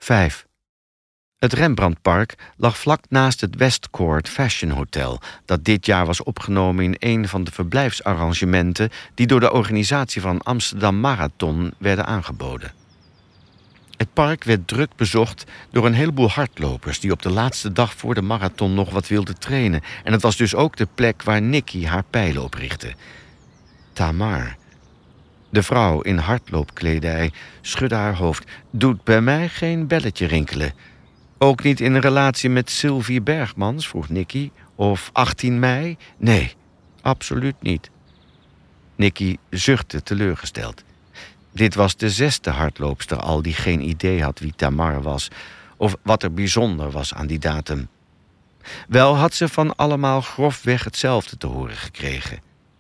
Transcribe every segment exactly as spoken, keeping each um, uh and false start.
Vijf. Het Rembrandtpark lag vlak naast het Westcourt Fashion Hotel, dat dit jaar was opgenomen in een van de verblijfsarrangementen die door de organisatie van Amsterdam Marathon werden aangeboden. Het park werd druk bezocht door een heleboel hardlopers die op de laatste dag voor de marathon nog wat wilden trainen. En het was dus ook de plek waar Nicky haar pijlen op richtte. Tamar, de vrouw in hardloopkledij, schudde haar hoofd. Doet bij mij geen belletje rinkelen. Ook niet in een relatie met Sylvie Bergmans, vroeg Nicky. Of achttien mei? Nee, absoluut niet. Nicky zuchtte teleurgesteld. Dit was de zesde hardloopster al die geen idee had wie Tamar was of wat er bijzonder was aan die datum. Wel had ze van allemaal grofweg hetzelfde te horen gekregen.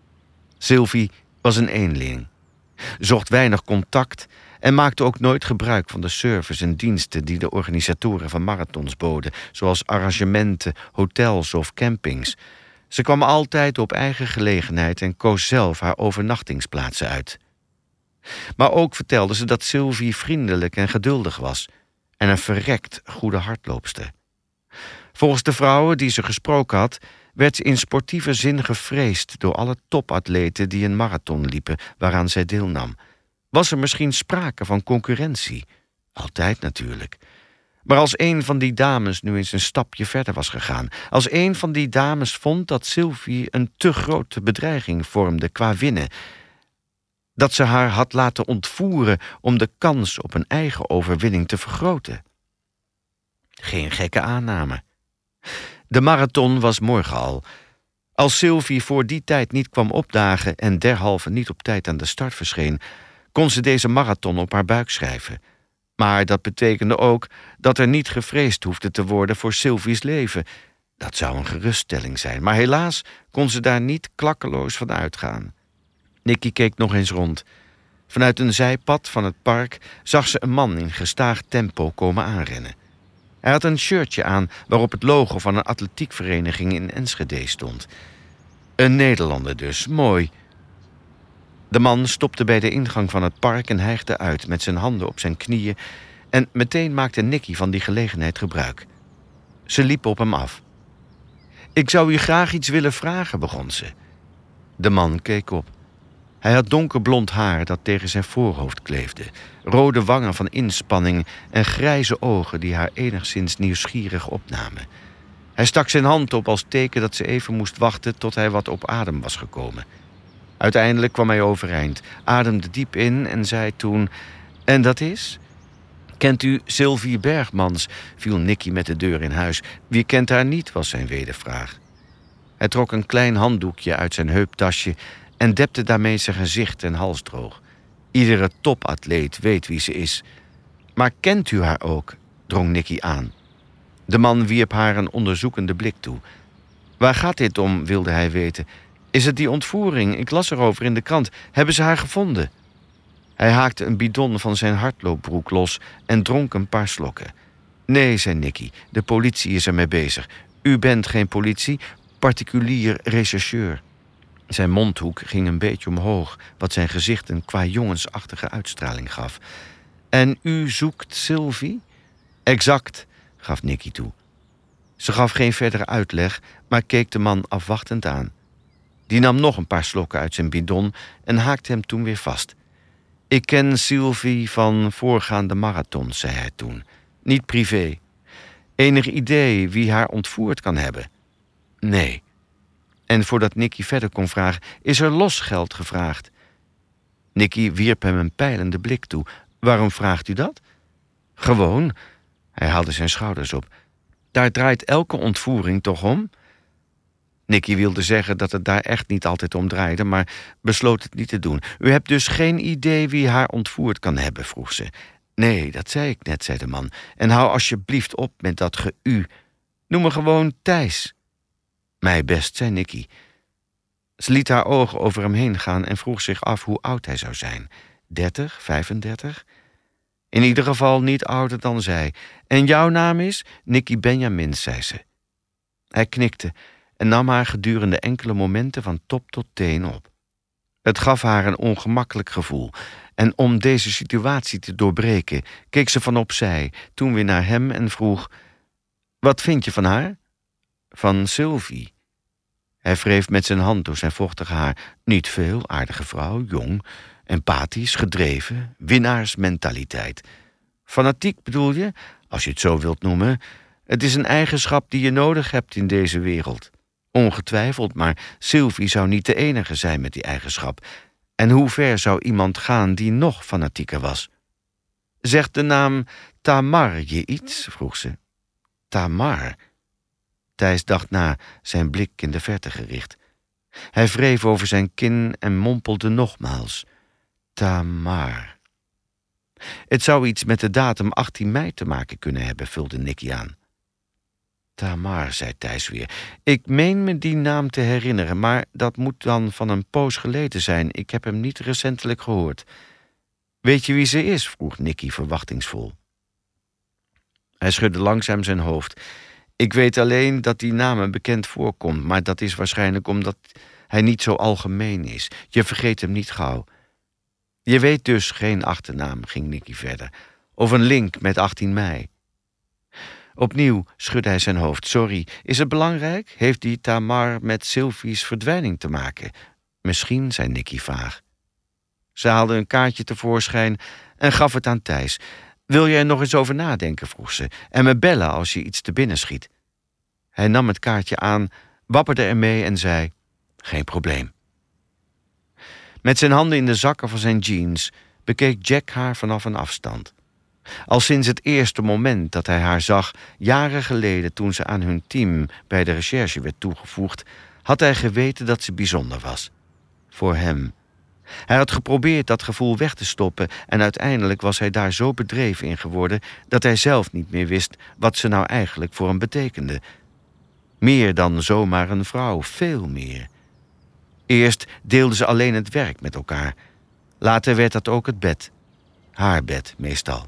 Sylvie was een eenling, zocht weinig contact en maakte ook nooit gebruik van de service en diensten die de organisatoren van marathons boden, zoals arrangementen, hotels of campings. Ze kwam altijd op eigen gelegenheid en koos zelf haar overnachtingsplaatsen uit. Maar ook vertelde ze dat Sylvie vriendelijk en geduldig was en een verrekt goede hardloopster. Volgens de vrouwen die ze gesproken had, werd ze in sportieve zin gevreesd door alle topatleten die een marathon liepen waaraan zij deelnam. Was er misschien sprake van concurrentie? Altijd natuurlijk. Maar als een van die dames nu eens een stapje verder was gegaan, als een van die dames vond dat Sylvie een te grote bedreiging vormde qua winnen, dat ze haar had laten ontvoeren om de kans op een eigen overwinning te vergroten. Geen gekke aanname. De marathon was morgen al. Als Sylvie voor die tijd niet kwam opdagen en derhalve niet op tijd aan de start verscheen, kon ze deze marathon op haar buik schrijven. Maar dat betekende ook dat er niet gevreesd hoefde te worden voor Sylvie's leven. Dat zou een geruststelling zijn, maar helaas kon ze daar niet klakkeloos van uitgaan. Nicky keek nog eens rond. Vanuit een zijpad van het park zag ze een man in gestaag tempo komen aanrennen. Hij had een shirtje aan waarop het logo van een atletiekvereniging in Enschede stond. Een Nederlander dus, mooi. De man stopte bij de ingang van het park en hijgde uit met zijn handen op zijn knieën en meteen maakte Nicky van die gelegenheid gebruik. Ze liep op hem af. Ik zou u graag iets willen vragen, begon ze. De man keek op. Hij had donkerblond haar dat tegen zijn voorhoofd kleefde, rode wangen van inspanning en grijze ogen die haar enigszins nieuwsgierig opnamen. Hij stak zijn hand op als teken dat ze even moest wachten tot hij wat op adem was gekomen. Uiteindelijk kwam hij overeind, ademde diep in en zei toen: En dat is? Kent u Sylvie Bergmans? Viel Nicky met de deur in huis. Wie kent haar niet, was zijn wedervraag. Hij trok een klein handdoekje uit zijn heuptasje en depte daarmee zijn gezicht en hals droog. Iedere topatleet weet wie ze is. Maar kent u haar ook? Drong Nicky aan. De man wierp haar een onderzoekende blik toe. Waar gaat dit om, wilde hij weten. Is het die ontvoering? Ik las erover in de krant. Hebben ze haar gevonden? Hij haakte een bidon van zijn hardloopbroek los en dronk een paar slokken. Nee, zei Nicky, de politie is ermee bezig. U bent geen politie, particulier rechercheur. Zijn mondhoek ging een beetje omhoog, wat zijn gezicht een qua jongensachtige uitstraling gaf. En u zoekt Sylvie? Exact, gaf Nicky toe. Ze gaf geen verdere uitleg, maar keek de man afwachtend aan. Die nam nog een paar slokken uit zijn bidon en haakte hem toen weer vast. Ik ken Sylvie van voorgaande marathons, zei hij toen. Niet privé. Enig idee wie haar ontvoerd kan hebben? Nee. En voordat Nicky verder kon vragen, is er losgeld gevraagd? Nicky wierp hem een peilende blik toe. Waarom vraagt u dat? Gewoon. Hij haalde zijn schouders op. Daar draait elke ontvoering toch om? Nicky wilde zeggen dat het daar echt niet altijd om draaide, maar besloot het niet te doen. U hebt dus geen idee wie haar ontvoerd kan hebben, vroeg ze. Nee, dat zei ik net, zei de man. En hou alsjeblieft op met dat ge-u. Noem me gewoon Thijs. Mij best, zei Nicky. Ze liet haar ogen over hem heen gaan en vroeg zich af hoe oud hij zou zijn. Dertig, vijfendertig? In ieder geval niet ouder dan zij. En jouw naam is? Nicky Benjamins, zei ze. Hij knikte en nam haar gedurende enkele momenten van top tot teen op. Het gaf haar een ongemakkelijk gevoel. En om deze situatie te doorbreken, keek ze van opzij, toen weer naar hem en vroeg: "Wat vind je van haar?" "Van Sylvie." Hij wreef met zijn hand door zijn vochtige haar. "Niet veel, aardige vrouw, jong, empathisch, gedreven, winnaarsmentaliteit." "Fanatiek bedoel je? Als je het zo wilt noemen. Het is een eigenschap die je nodig hebt in deze wereld." "Ongetwijfeld, maar Sylvie zou niet de enige zijn met die eigenschap. En hoe ver zou iemand gaan die nog fanatieker was?" "Zegt de naam Tamar je iets?" vroeg ze. "Tamar?" Thijs dacht na, zijn blik in de verte gericht. Hij wreef over zijn kin en mompelde nogmaals: "Tamar." "Het zou iets met de datum achttien mei te maken kunnen hebben," vulde Nicky aan. "Tamar," zei Thijs weer. "Ik meen me die naam te herinneren, maar dat moet dan van een poos geleden zijn. Ik heb hem niet recentelijk gehoord." "Weet je wie ze is?" vroeg Nicky verwachtingsvol. Hij schudde langzaam zijn hoofd. "Ik weet alleen dat die naam me bekend voorkomt, maar dat is waarschijnlijk omdat hij niet zo algemeen is. Je vergeet hem niet gauw." "Je weet dus geen achternaam," ging Nicky verder. "Of een link met achttien mei." Opnieuw schudde hij zijn hoofd. "Sorry, is het belangrijk? Heeft die Tamar met Sylvie's verdwijning te maken?" "Misschien," zei Nicky vaag. Ze haalde een kaartje tevoorschijn en gaf het aan Thijs. "Wil je er nog eens over nadenken?" vroeg ze. "En me bellen als je iets te binnen schiet." Hij nam het kaartje aan, wapperde ermee en zei: "Geen probleem." Met zijn handen in de zakken van zijn jeans bekeek Jack haar vanaf een afstand. Al sinds het eerste moment dat hij haar zag, jaren geleden toen ze aan hun team bij de recherche werd toegevoegd, had hij geweten dat ze bijzonder was. Voor hem. Hij had geprobeerd dat gevoel weg te stoppen en uiteindelijk was hij daar zo bedreven in geworden dat hij zelf niet meer wist wat ze nou eigenlijk voor hem betekende. Meer dan zomaar een vrouw, veel meer. Eerst deelden ze alleen het werk met elkaar. Later werd dat ook het bed. Haar bed, meestal.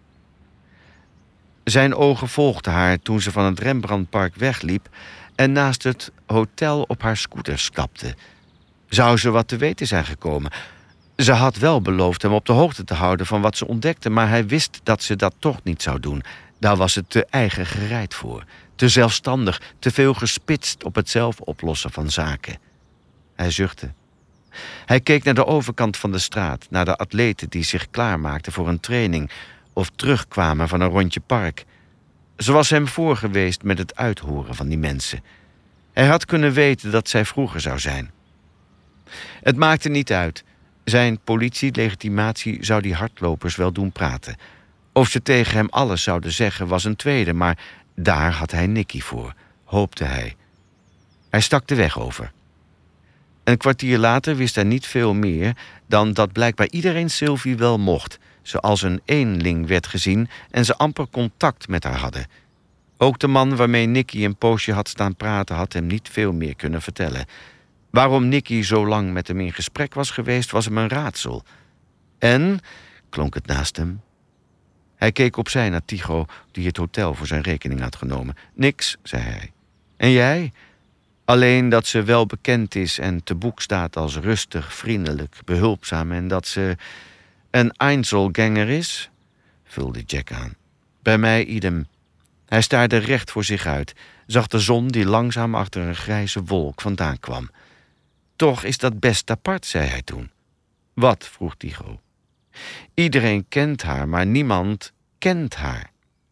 Zijn ogen volgden haar toen ze van het Rembrandtpark wegliep en naast het hotel op haar scooter stapte. Zou ze wat te weten zijn gekomen? Ze had wel beloofd hem op de hoogte te houden van wat ze ontdekte, maar hij wist dat ze dat toch niet zou doen. Daar was het te eigen gereid voor. Te zelfstandig, te veel gespitst op het zelf oplossen van zaken. Hij zuchtte. Hij keek naar de overkant van de straat, naar de atleten die zich klaarmaakten voor een training of terugkwamen van een rondje park. Ze was hem voor geweest met het uithoren van die mensen. Hij had kunnen weten dat zij vroeger zou zijn. Het maakte niet uit. Zijn politielegitimatie zou die hardlopers wel doen praten. Of ze tegen hem alles zouden zeggen was een tweede, maar daar had hij Nicky voor, hoopte hij. Hij stak de weg over. Een kwartier later wist hij niet veel meer dan dat blijkbaar iedereen Sylvie wel mocht, ze als een eenling werd gezien en ze amper contact met haar hadden. Ook de man waarmee Nicky een poosje had staan praten had hem niet veel meer kunnen vertellen. Waarom Nicky zo lang met hem in gesprek was geweest, was hem een raadsel. En, klonk het naast hem. Hij keek opzij naar Tycho, die het hotel voor zijn rekening had genomen. "Niks," zei hij. "En jij?" "Alleen dat ze wel bekend is en te boek staat als rustig, vriendelijk, behulpzaam en dat ze een Einzelganger is," vulde Jack aan. "Bij mij idem." Hij staarde recht voor zich uit, zag de zon die langzaam achter een grijze wolk vandaan kwam. "Toch is dat best apart," zei hij toen. "Wat?" vroeg Tycho. "Iedereen kent haar, maar niemand kent haar."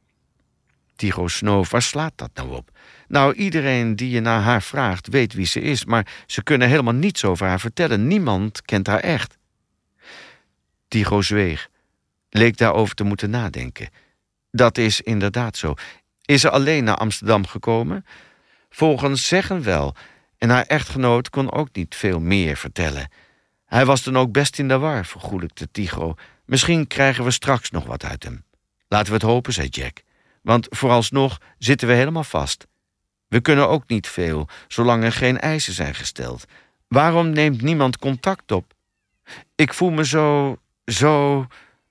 Tycho snoof. "Waar slaat dat nou op?" "Nou, iedereen die je naar haar vraagt weet wie ze is, maar ze kunnen helemaal niets over haar vertellen. Niemand kent haar echt." Tycho zweeg, leek daarover te moeten nadenken. "Dat is inderdaad zo. Is ze alleen naar Amsterdam gekomen?" "Volgens zeggen wel. En haar echtgenoot kon ook niet veel meer vertellen. Hij was dan ook best in de war," vergoelijkte Tycho. "Misschien krijgen we straks nog wat uit hem." "Laten we het hopen," zei Jack. "Want vooralsnog zitten we helemaal vast. We kunnen ook niet veel, zolang er geen eisen zijn gesteld. Waarom neemt niemand contact op?" "Ik voel me zo, zo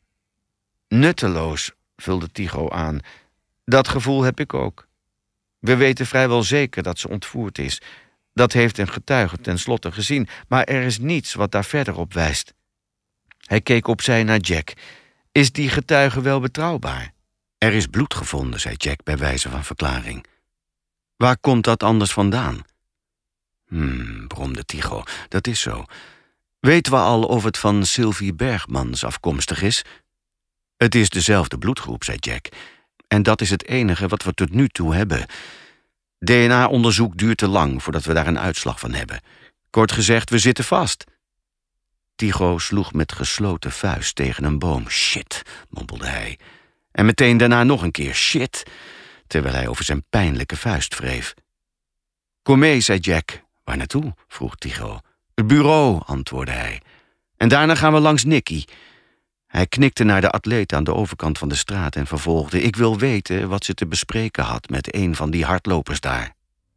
nutteloos," vulde Tycho aan. "Dat gevoel heb ik ook. We weten vrijwel zeker dat ze ontvoerd is. Dat heeft een getuige tenslotte gezien, maar er is niets wat daar verder op wijst. Hij keek opzij naar Jack. Is die getuige wel betrouwbaar? Er is bloed gevonden, zei Jack bij wijze van verklaring. Waar komt dat anders vandaan? Hmm, bromde Tycho, dat is zo. Weten we al of het van Sylvie Bergmans afkomstig is? Het is dezelfde bloedgroep, zei Jack. En dat is het enige wat we tot nu toe hebben. D N A-onderzoek duurt te lang voordat we daar een uitslag van hebben. Kort gezegd, we zitten vast. Tycho sloeg met gesloten vuist tegen een boom. Shit, mompelde hij. En meteen daarna nog een keer shit, terwijl hij over zijn pijnlijke vuist wreef. Kom mee, zei Jack. Waar naartoe? Vroeg Tycho. Het bureau, antwoordde hij. En daarna gaan we langs Nicky. Hij knikte naar de atleet aan de overkant van de straat en vervolgde: Ik wil weten wat ze te bespreken had met een van die hardlopers daar.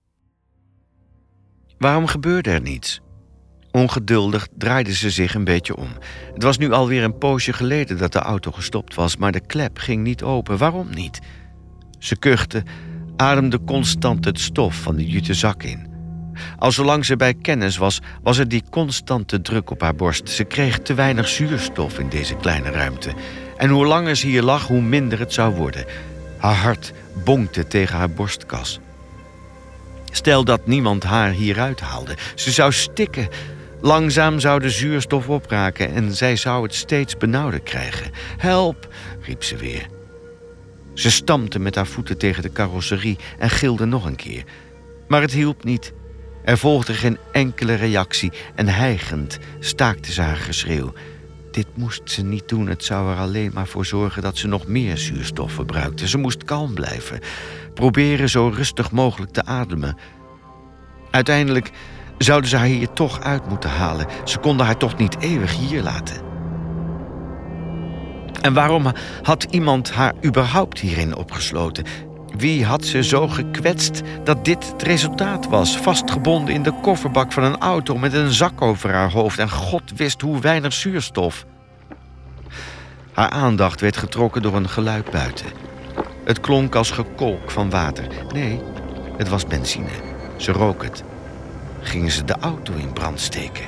Waarom gebeurde er niets? Ongeduldig draaide ze zich een beetje om. Het was nu alweer een poosje geleden dat de auto gestopt was, maar de klep ging niet open. Waarom niet? Ze kuchte, ademde constant het stof van de jute zak in. Al zolang ze bij kennis was, was er die constante druk op haar borst. Ze kreeg te weinig zuurstof in deze kleine ruimte. En hoe langer ze hier lag, hoe minder het zou worden. Haar hart bonkte tegen haar borstkas. Stel dat niemand haar hieruit haalde. Ze zou stikken. Langzaam zou de zuurstof opraken en zij zou het steeds benauwder krijgen. Help, riep ze weer. Ze stampte met haar voeten tegen de carrosserie en gilde nog een keer. Maar het hielp niet. Er volgde geen enkele reactie en hijgend staakte ze haar geschreeuw. Dit moest ze niet doen, het zou er alleen maar voor zorgen dat ze nog meer zuurstof verbruikte. Ze moest kalm blijven, proberen zo rustig mogelijk te ademen. Uiteindelijk zouden ze haar hier toch uit moeten halen. Ze konden haar toch niet eeuwig hier laten. En waarom had iemand haar überhaupt hierin opgesloten? Wie had ze zo gekwetst dat dit het resultaat was? Vastgebonden in de kofferbak van een auto met een zak over haar hoofd en God wist hoe weinig zuurstof. Haar aandacht werd getrokken door een geluid buiten. Het klonk als gekolk van water. Nee, het was benzine. Ze rook het. Gingen ze de auto in brand steken?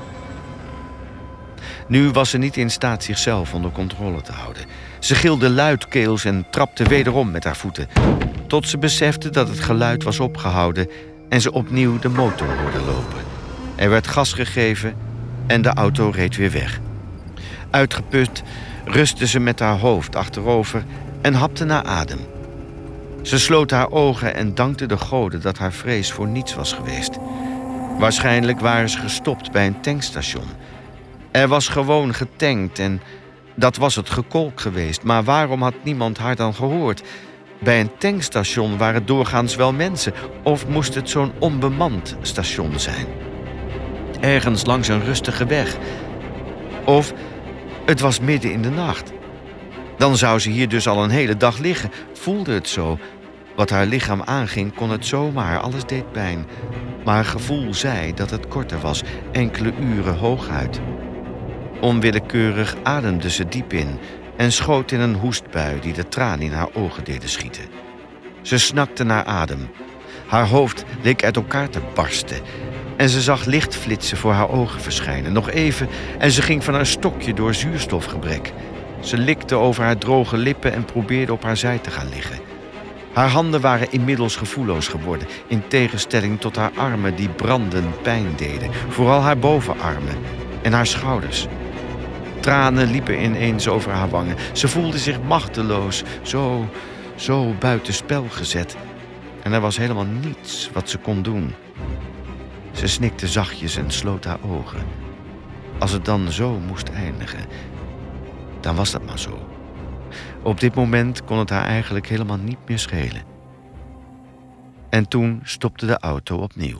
Nu was ze niet in staat zichzelf onder controle te houden. Ze gilde luidkeels en trapte wederom met haar voeten, tot ze besefte dat het geluid was opgehouden en ze opnieuw de motor hoorde lopen. Er werd gas gegeven en de auto reed weer weg. Uitgeput rustte ze met haar hoofd achterover en hapte naar adem. Ze sloot haar ogen en dankte de goden dat haar vrees voor niets was geweest. Waarschijnlijk waren ze gestopt bij een tankstation. Er was gewoon getankt en dat was het gekolk geweest. Maar waarom had niemand haar dan gehoord? Bij een tankstation waren doorgaans wel mensen. Of moest het zo'n onbemand station zijn? Ergens langs een rustige weg. Of het was midden in de nacht. Dan zou ze hier dus al een hele dag liggen. Voelde het zo. Wat haar lichaam aanging kon het zomaar. Alles deed pijn. Maar haar gevoel zei dat het korter was. Enkele uren hooguit. Onwillekeurig ademde ze diep in en schoot in een hoestbui die de tranen in haar ogen deden schieten. Ze snakte naar adem. Haar hoofd leek uit elkaar te barsten en ze zag lichtflitsen voor haar ogen verschijnen. Nog even en ze ging van haar stokje door zuurstofgebrek. Ze likte over haar droge lippen en probeerde op haar zij te gaan liggen. Haar handen waren inmiddels gevoelloos geworden, in tegenstelling tot haar armen die brandend pijn deden. Vooral haar bovenarmen en haar schouders. Tranen liepen ineens over haar wangen. Ze voelde zich machteloos, zo, zo buitenspel gezet. En er was helemaal niets wat ze kon doen. Ze snikte zachtjes en sloot haar ogen. Als het dan zo moest eindigen, dan was dat maar zo. Op dit moment kon het haar eigenlijk helemaal niet meer schelen. En toen stopte de auto opnieuw.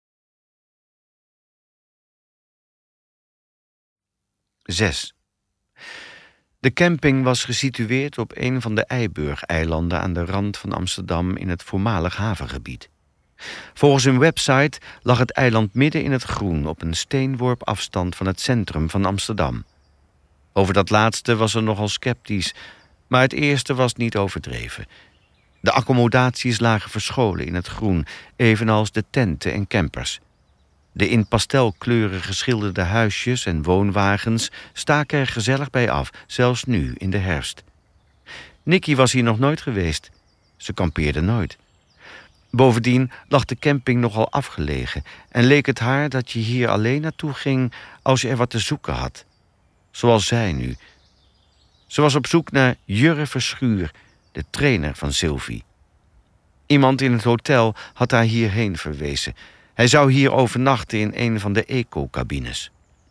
zes. De camping was gesitueerd op een van de Eiburg-eilanden aan de rand van Amsterdam in het voormalig havengebied. Volgens hun website lag het eiland midden in het groen op een steenworp afstand van het centrum van Amsterdam. Over dat laatste was er nogal sceptisch, maar het eerste was niet overdreven. De accommodaties lagen verscholen in het groen, evenals de tenten en campers. De in pastelkleuren geschilderde huisjes en woonwagens staken er gezellig bij af, zelfs nu in de herfst. Nicky was hier nog nooit geweest. Ze kampeerde nooit. Bovendien lag de camping nogal afgelegen en leek het haar dat je hier alleen naartoe ging als je er wat te zoeken had. Zoals zij nu. Ze was op zoek naar Jurre Verschuur, de trainer van Sylvie. Iemand in het hotel had haar hierheen verwezen. Hij zou hier overnachten in een van de eco-cabines.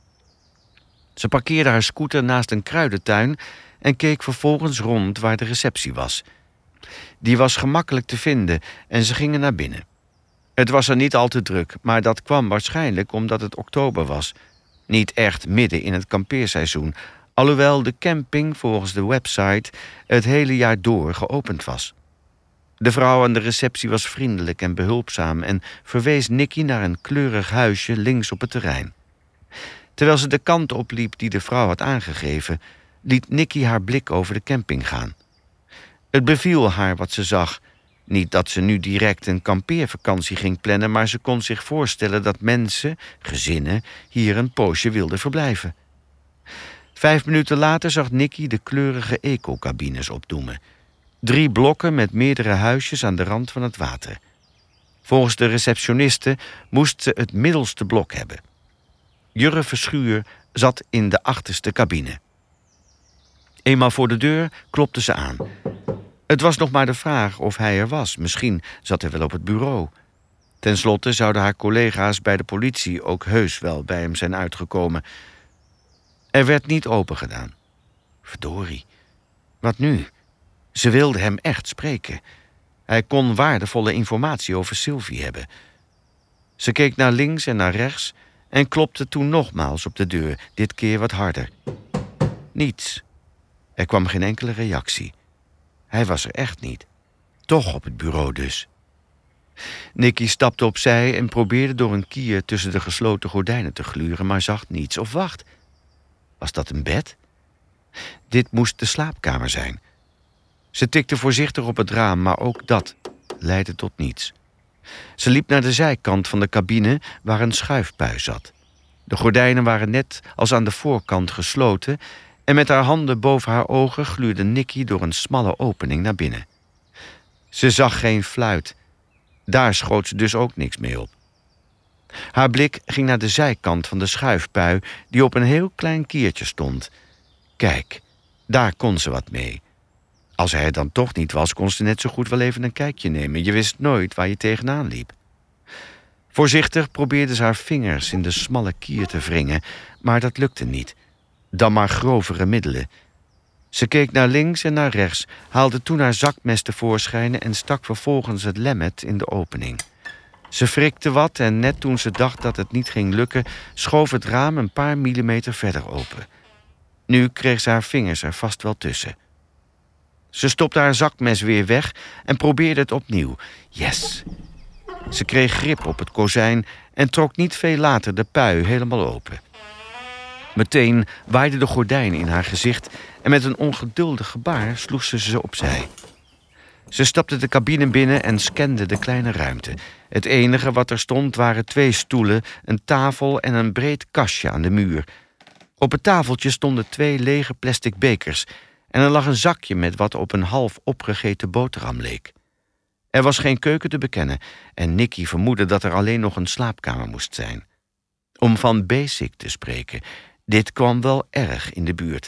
Ze parkeerde haar scooter naast een kruidentuin en keek vervolgens rond waar de receptie was. Die was gemakkelijk te vinden en ze gingen naar binnen. Het was er niet al te druk, maar dat kwam waarschijnlijk omdat het oktober was. Niet echt midden in het kampeerseizoen, alhoewel de camping volgens de website het hele jaar door geopend was. De vrouw aan de receptie was vriendelijk en behulpzaam en verwees Nicky naar een kleurig huisje links op het terrein. Terwijl ze de kant opliep die de vrouw had aangegeven, liet Nicky haar blik over de camping gaan. Het beviel haar wat ze zag. Niet dat ze nu direct een kampeervakantie ging plannen, maar ze kon zich voorstellen dat mensen, gezinnen, hier een poosje wilden verblijven. Vijf minuten later zag Nicky de kleurige eco-cabines opdoemen. Drie blokken met meerdere huisjes aan de rand van het water. Volgens de receptioniste moest ze het middelste blok hebben. Jurre Verschuur zat in de achterste cabine. Eenmaal voor de deur klopte ze aan. Het was nog maar de vraag of hij er was. Misschien zat hij wel op het bureau. Ten slotte zouden haar collega's bij de politie ook heus wel bij hem zijn uitgekomen. Er werd niet opengedaan. Verdorie. Wat nu? Ze wilde hem echt spreken. Hij kon waardevolle informatie over Sylvie hebben. Ze keek naar links en naar rechts en klopte toen nogmaals op de deur, dit keer wat harder. Niets. Er kwam geen enkele reactie. Hij was er echt niet. Toch op het bureau dus. Nicky stapte opzij en probeerde door een kier tussen de gesloten gordijnen te gluren, maar zag niets. Of wacht, was dat een bed? Dit moest de slaapkamer zijn. Ze tikte voorzichtig op het raam, maar ook dat leidde tot niets. Ze liep naar de zijkant van de cabine waar een schuifpui zat. De gordijnen waren net als aan de voorkant gesloten en met haar handen boven haar ogen gluurde Nicky door een smalle opening naar binnen. Ze zag geen fluit. Daar schoot ze dus ook niks mee op. Haar blik ging naar de zijkant van de schuifpui die op een heel klein kiertje stond. Kijk, daar kon ze wat mee. Als hij er dan toch niet was, kon ze net zo goed wel even een kijkje nemen. Je wist nooit waar je tegenaan liep. Voorzichtig probeerde ze haar vingers in de smalle kier te wringen, maar dat lukte niet. Dan maar grovere middelen. Ze keek naar links en naar rechts, haalde toen haar zakmes tevoorschijn en stak vervolgens het lemmet in de opening. Ze frikte wat en net toen ze dacht dat het niet ging lukken, schoof het raam een paar millimeter verder open. Nu kreeg ze haar vingers er vast wel tussen. Ze stopte haar zakmes weer weg en probeerde het opnieuw. Yes! Ze kreeg grip op het kozijn en trok niet veel later de pui helemaal open. Meteen waaide de gordijn in haar gezicht en met een ongeduldig gebaar sloeg ze ze opzij. Ze stapte de cabine binnen en scande de kleine ruimte. Het enige wat er stond waren twee stoelen, een tafel en een breed kastje aan de muur. Op het tafeltje stonden twee lege plastic bekers en er lag een zakje met wat op een half opgegeten boterham leek. Er was geen keuken te bekennen en Nicky vermoedde dat er alleen nog een slaapkamer moest zijn. Om van basic te spreken, dit kwam wel erg in de buurt.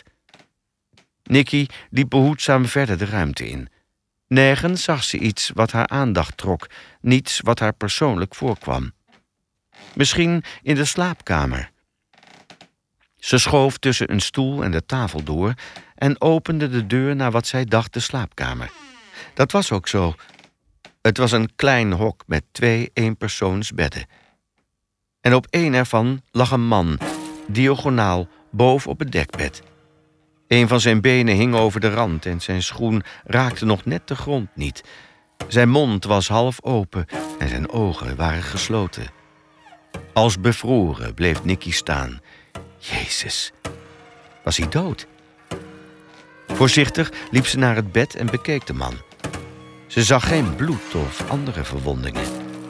Nicky liep behoedzaam verder de ruimte in. Nergens zag ze iets wat haar aandacht trok, niets wat haar persoonlijk voorkwam. Misschien in de slaapkamer. Ze schoof tussen een stoel en de tafel door en opende de deur naar wat zij dacht de slaapkamer. Dat was ook zo. Het was een klein hok met twee eenpersoonsbedden. En op één ervan lag een man, diagonaal, boven op het dekbed. Een van zijn benen hing over de rand en zijn schoen raakte nog net de grond niet. Zijn mond was half open en zijn ogen waren gesloten. Als bevroren bleef Nicky staan. Jezus, was hij dood? Voorzichtig liep ze naar het bed en bekeek de man. Ze zag geen bloed of andere verwondingen.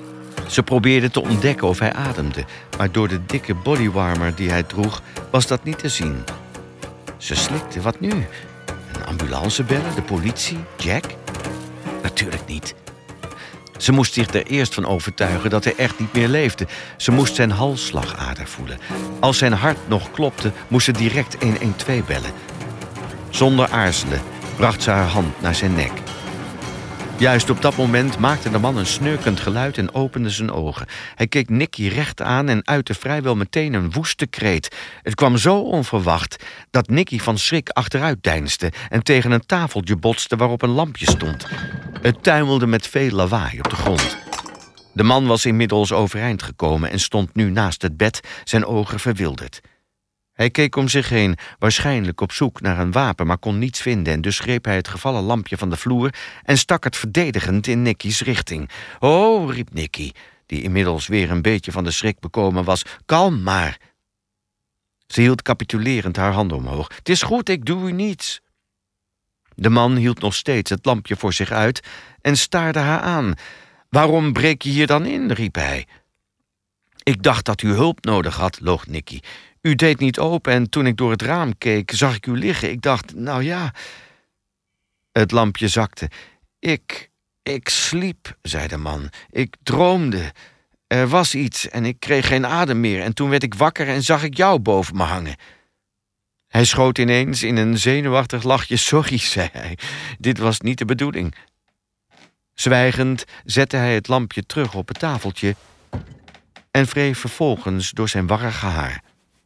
Ze probeerde te ontdekken of hij ademde, maar door de dikke bodywarmer die hij droeg was dat niet te zien. Ze slikte. Wat nu? Een ambulance bellen? De politie? Jack? Natuurlijk niet. Ze moest zich er eerst van overtuigen dat hij echt niet meer leefde. Ze moest zijn halsslagader voelen. Als zijn hart nog klopte, moest ze direct honderdtwaalf bellen. Zonder aarzelen bracht ze haar hand naar zijn nek. Juist op dat moment maakte de man een snurkend geluid en opende zijn ogen. Hij keek Nicky recht aan en uitte vrijwel meteen een woeste kreet. Het kwam zo onverwacht dat Nicky van schrik achteruit deinsde en tegen een tafeltje botste waarop een lampje stond. Het tuimelde met veel lawaai op de grond. De man was inmiddels overeind gekomen en stond nu naast het bed, zijn ogen verwilderd. Hij keek om zich heen, waarschijnlijk op zoek naar een wapen, maar kon niets vinden en dus greep hij het gevallen lampje van de vloer en stak het verdedigend in Nicky's richting. "Oh," riep Nicky, die inmiddels weer een beetje van de schrik bekomen was, "kalm maar." Ze hield capitulerend haar handen omhoog. "Het is goed, ik doe u niets." De man hield nog steeds het lampje voor zich uit en staarde haar aan. "Waarom breek je hier dan in?" riep hij. "Ik dacht dat u hulp nodig had," loog Nicky. "U deed niet open en toen ik door het raam keek, zag ik u liggen. Ik dacht, nou ja..." Het lampje zakte. Ik, ik sliep," zei de man. "Ik droomde. Er was iets en ik kreeg geen adem meer. En toen werd ik wakker en zag ik jou boven me hangen." Hij schoot ineens in een zenuwachtig lachje. "Sorry," zei hij. "Dit was niet de bedoeling." Zwijgend zette hij het lampje terug op het tafeltje en wreef vervolgens door zijn warrige haar.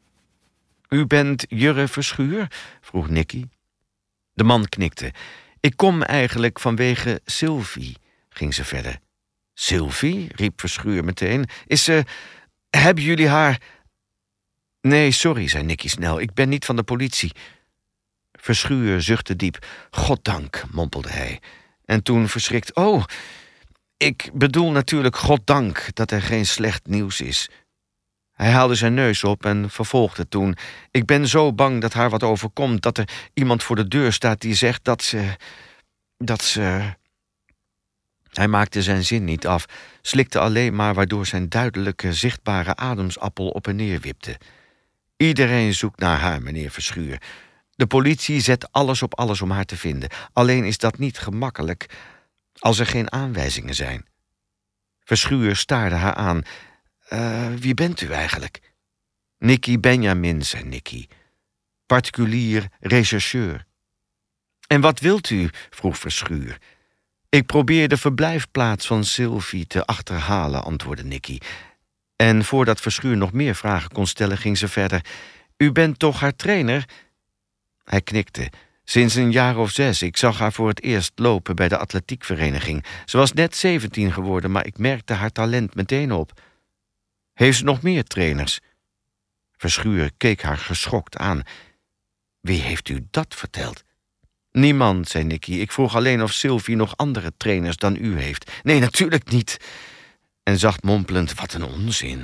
"U bent Jurre Verschuur?" vroeg Nicky. De man knikte. "Ik kom eigenlijk vanwege Sylvie," ging ze verder. "Sylvie?" riep Verschuur meteen. "Is ze... hebben jullie haar..." "Nee, sorry," zei Nicky snel. "Ik ben niet van de politie." Verschuur zuchtte diep. "Goddank," mompelde hij. En toen verschrikt. "Oh, ik bedoel natuurlijk goddank dat er geen slecht nieuws is." Hij haalde zijn neus op en vervolgde toen. "Ik ben zo bang dat haar wat overkomt, dat er iemand voor de deur staat die zegt dat ze... dat ze..." Hij maakte zijn zin niet af, slikte alleen maar waardoor zijn duidelijke, zichtbare ademsappel op en neer wipte. "Iedereen zoekt naar haar, meneer Verschuur. De politie zet alles op alles om haar te vinden. Alleen is dat niet gemakkelijk als er geen aanwijzingen zijn." Verschuur staarde haar aan. Uh, wie bent u eigenlijk?" "Nicky Benjamin," zei Nicky. "Particulier rechercheur." "En wat wilt u?" vroeg Verschuur. "Ik probeer de verblijfplaats van Sylvie te achterhalen," antwoordde Nicky. En voordat Verschuur nog meer vragen kon stellen, ging ze verder. "U bent toch haar trainer?" Hij knikte. "Sinds een jaar of zes. Ik zag haar voor het eerst lopen bij de atletiekvereniging. Ze was net zeventien geworden, maar ik merkte haar talent meteen op." "Heeft ze nog meer trainers?" Verschuur keek haar geschokt aan. "Wie heeft u dat verteld?" "Niemand," zei Nicky. "Ik vroeg alleen of Sylvie nog andere trainers dan u heeft." "Nee, natuurlijk niet." En zacht mompelend, "Wat een onzin."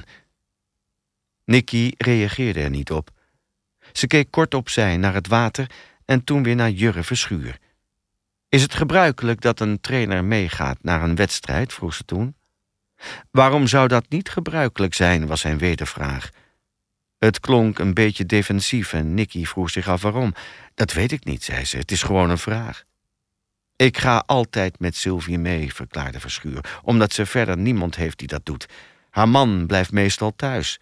Nicky reageerde er niet op. Ze keek kort opzij naar het water en toen weer naar Jurre Verschuur. "Is het gebruikelijk dat een trainer meegaat naar een wedstrijd?" vroeg ze toen. "Waarom zou dat niet gebruikelijk zijn?" was zijn wedervraag. Het klonk een beetje defensief en Nicky vroeg zich af waarom. "Dat weet ik niet," zei ze. "Het is gewoon een vraag." "Ik ga altijd met Sylvie mee," verklaarde Verschuur, "omdat ze verder niemand heeft die dat doet. Haar man blijft meestal thuis."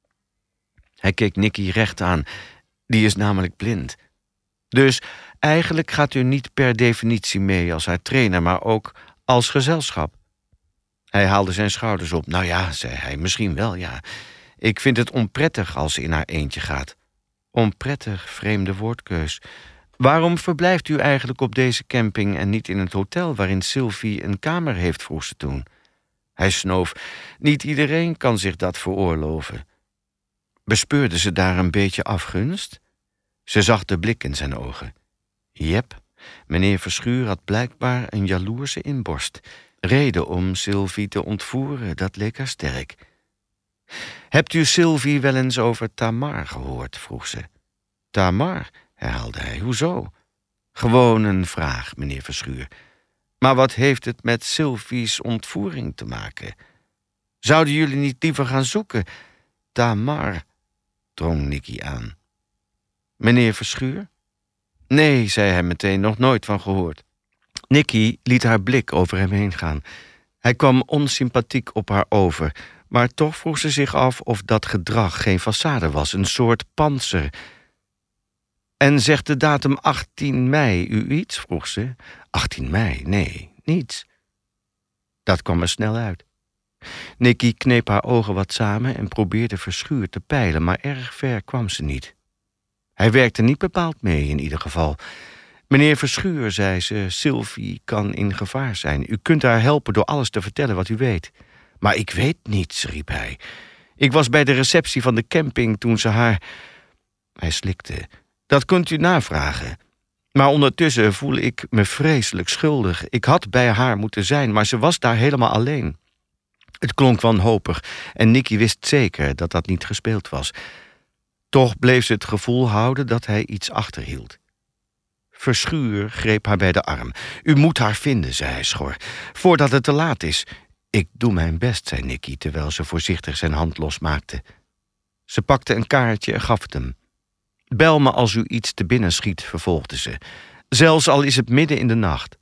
Hij keek Nicky recht aan. "Die is namelijk blind. Dus eigenlijk gaat u niet per definitie mee als haar trainer, maar ook als gezelschap." Hij haalde zijn schouders op. "Nou ja," zei hij, "misschien wel, ja. Ik vind het onprettig als ze in haar eentje gaat." "Onprettig, vreemde woordkeus. Waarom verblijft u eigenlijk op deze camping en niet in het hotel waarin Sylvie een kamer heeft?" vroeg ze toen. Hij snoof. "Niet iedereen kan zich dat veroorloven." Bespeurde ze daar een beetje afgunst? Ze zag de blik in zijn ogen. Jep, meneer Verschuur had blijkbaar een jaloerse inborst. Reden om Sylvie te ontvoeren, dat leek haar sterk. "Hebt u Sylvie wel eens over Tamar gehoord?" vroeg ze. "Tamar?" herhaalde hij. "Hoezo?" "Gewoon een vraag, meneer Verschuur. Maar wat heeft het met Sylvie's ontvoering te maken?" Zouden jullie niet liever gaan zoeken? Tamar, drong Nicky aan. Meneer Verschuur? Nee, zei hij meteen, nog nooit van gehoord. Nicky liet haar blik over hem heen gaan. Hij kwam onsympathiek op haar over, maar toch vroeg ze zich af of dat gedrag geen façade was, een soort pantser. En zegt de datum achttien mei u iets, vroeg ze. achttien mei, nee, niets. Dat kwam er snel uit. Nicky kneep haar ogen wat samen en probeerde Verschuur te peilen, maar erg ver kwam ze niet. Hij werkte niet bepaald mee, in ieder geval. Meneer Verschuur, zei ze, Sylvie kan in gevaar zijn. U kunt haar helpen door alles te vertellen wat u weet. Maar ik weet niets, riep hij. Ik was bij de receptie van de camping toen ze haar... Hij slikte. Dat kunt u navragen. Maar ondertussen voel ik me vreselijk schuldig. Ik had bij haar moeten zijn, maar ze was daar helemaal alleen. Het klonk wanhopig en Nicky wist zeker dat dat niet gespeeld was. Toch bleef ze het gevoel houden dat hij iets achterhield. Verschuur greep haar bij de arm. U moet haar vinden, zei hij schor, voordat het te laat is. Ik doe mijn best, zei Nicky, terwijl ze voorzichtig zijn hand losmaakte. Ze pakte een kaartje en gaf het hem. Bel me als u iets te binnen schiet, vervolgde ze. Zelfs al is het midden in de nacht.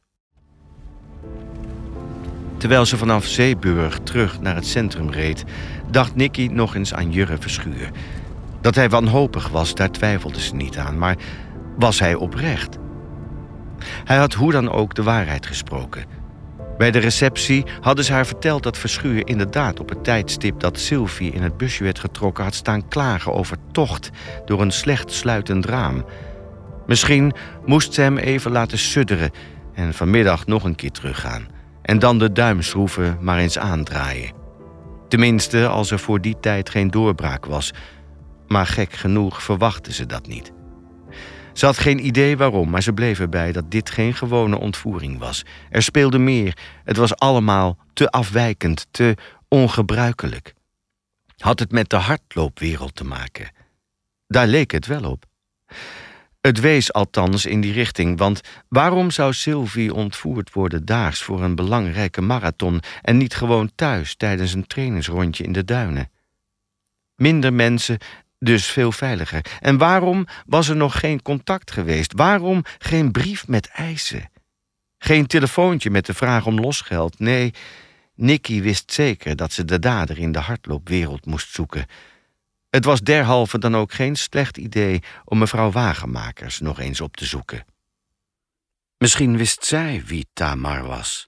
Terwijl ze vanaf Zeeburg terug naar het centrum reed, dacht Nicky nog eens aan Jurre Verschuur. Dat hij wanhopig was, daar twijfelde ze niet aan, maar was hij oprecht? Hij had hoe dan ook de waarheid gesproken. Bij de receptie hadden ze haar verteld dat Verschuur inderdaad op het tijdstip dat Sylvie in het busje werd getrokken had staan klagen over tocht door een slecht sluitend raam. Misschien moest ze hem even laten sudderen en vanmiddag nog een keer teruggaan. En dan de duimschroeven maar eens aandraaien. Tenminste, als er voor die tijd geen doorbraak was. Maar gek genoeg verwachtte ze dat niet. Ze had geen idee waarom, maar ze bleef erbij dat dit geen gewone ontvoering was. Er speelde meer. Het was allemaal te afwijkend, te ongebruikelijk. Had het met de hardloopwereld te maken? Daar leek het wel op. Het wees althans in die richting, want waarom zou Sylvie ontvoerd worden daags voor een belangrijke marathon en niet gewoon thuis tijdens een trainingsrondje in de duinen? Minder mensen, dus veel veiliger. En waarom was er nog geen contact geweest? Waarom geen brief met eisen? Geen telefoontje met de vraag om losgeld? Nee, Nicky wist zeker dat ze de dader in de hardloopwereld moest zoeken. Het was derhalve dan ook geen slecht idee om mevrouw Wagenmakers nog eens op te zoeken. Misschien wist zij wie Tamar was.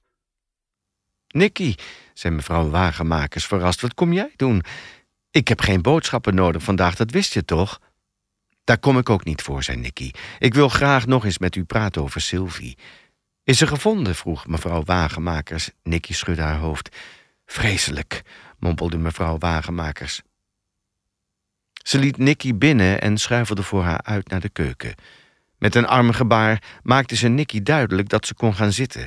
Nicky, zei mevrouw Wagenmakers verrast, wat kom jij doen? Ik heb geen boodschappen nodig vandaag, dat wist je toch? Daar kom ik ook niet voor, zei Nicky. Ik wil graag nog eens met u praten over Sylvie. Is ze gevonden? Vroeg mevrouw Wagenmakers. Nicky schudde haar hoofd. Vreselijk, mompelde mevrouw Wagenmakers. Ze liet Nicky binnen en schuifelde voor haar uit naar de keuken. Met een armgebaar maakte ze Nicky duidelijk dat ze kon gaan zitten.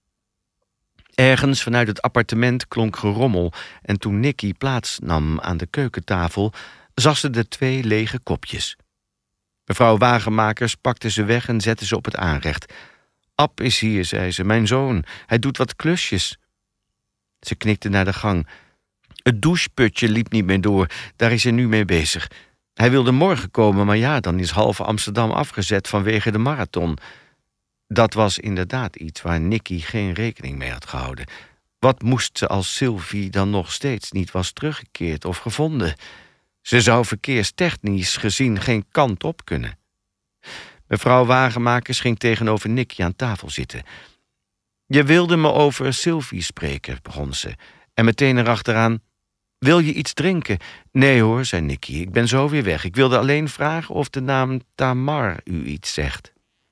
Ergens vanuit het appartement klonk gerommel en toen Nicky plaats nam aan de keukentafel, zag ze de twee lege kopjes. Mevrouw Wagenmakers pakte ze weg en zette ze op het aanrecht. Ab is hier, zei ze, mijn zoon. Hij doet wat klusjes. Ze knikte naar de gang. Het doucheputje liep niet meer door, daar is hij nu mee bezig. Hij wilde morgen komen, maar ja, dan is half Amsterdam afgezet vanwege de marathon. Dat was inderdaad iets waar Nicky geen rekening mee had gehouden. Wat moest ze als Sylvie dan nog steeds niet was teruggekeerd of gevonden? Ze zou verkeerstechnisch gezien geen kant op kunnen. Mevrouw Wagenmakers ging tegenover Nicky aan tafel zitten. Je wilde me over Sylvie spreken, begon ze. En meteen erachteraan, wil je iets drinken? Nee hoor, zei Nicky, ik ben zo weer weg. Ik wilde alleen vragen of de naam Tamar u iets zegt.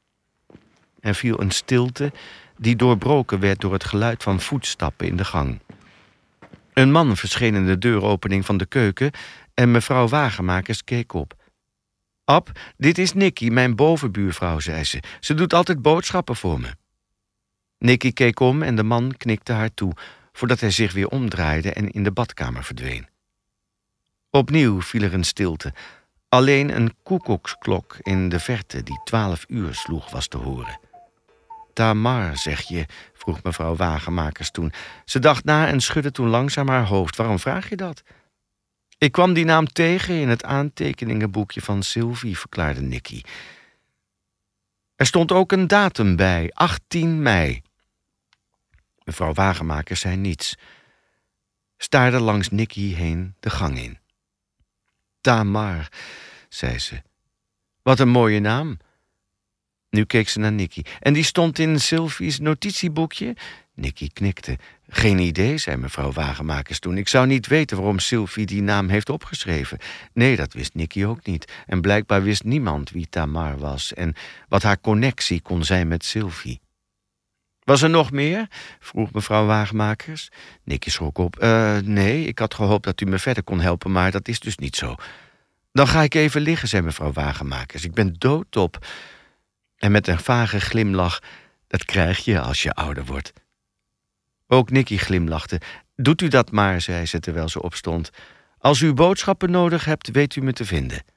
Er viel een stilte die doorbroken werd door het geluid van voetstappen in de gang. Een man verscheen in de deuropening van de keuken en mevrouw Wagenmakers keek op. Ab, dit is Nicky, mijn bovenbuurvrouw, zei ze. Ze doet altijd boodschappen voor me. Nicky keek om en de man knikte haar toe, voordat hij zich weer omdraaide en in de badkamer verdween. Opnieuw viel er een stilte. Alleen een koekoeksklok in de verte die twaalf uur sloeg was te horen. Tamar, zeg je, vroeg mevrouw Wagenmakers toen. Ze dacht na en schudde toen langzaam haar hoofd. Waarom vraag je dat? Ik kwam die naam tegen in het aantekeningenboekje van Sylvie, verklaarde Nicky. Er stond ook een datum bij, achttien mei. Mevrouw Wagenmakers zei niets. Staarde langs Nicky heen de gang in. Tamar, zei ze. Wat een mooie naam. Nu keek ze naar Nicky. En die stond in Sylvie's notitieboekje? Nicky knikte. Geen idee, zei mevrouw Wagenmakers toen. Ik zou niet weten waarom Sylvie die naam heeft opgeschreven. Nee, dat wist Nicky ook niet. En blijkbaar wist niemand wie Tamar was en wat haar connectie kon zijn met Sylvie. Was er nog meer? Vroeg mevrouw Wagenmakers. Nicky schrok op. Uh, nee, ik had gehoopt dat u me verder kon helpen, maar dat is dus niet zo. Dan ga ik even liggen, zei mevrouw Wagenmakers. Ik ben doodop. En met een vage glimlach, dat krijg je als je ouder wordt. Ook Nicky glimlachte. Doet u dat maar, zei ze terwijl ze opstond. Als u boodschappen nodig hebt, weet u me te vinden.